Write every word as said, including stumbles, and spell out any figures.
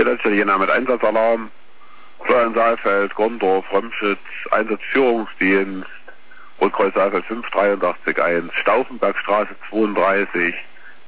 Letzte Jena mit Einsatzalarm. Florian Saalfeld, Gondorf, Römschitz, Einsatzführungsdienst, Rotkreuz Saalfeld fünf dreiundachtzig eins, Stauffenbergstraße zweiunddreißig,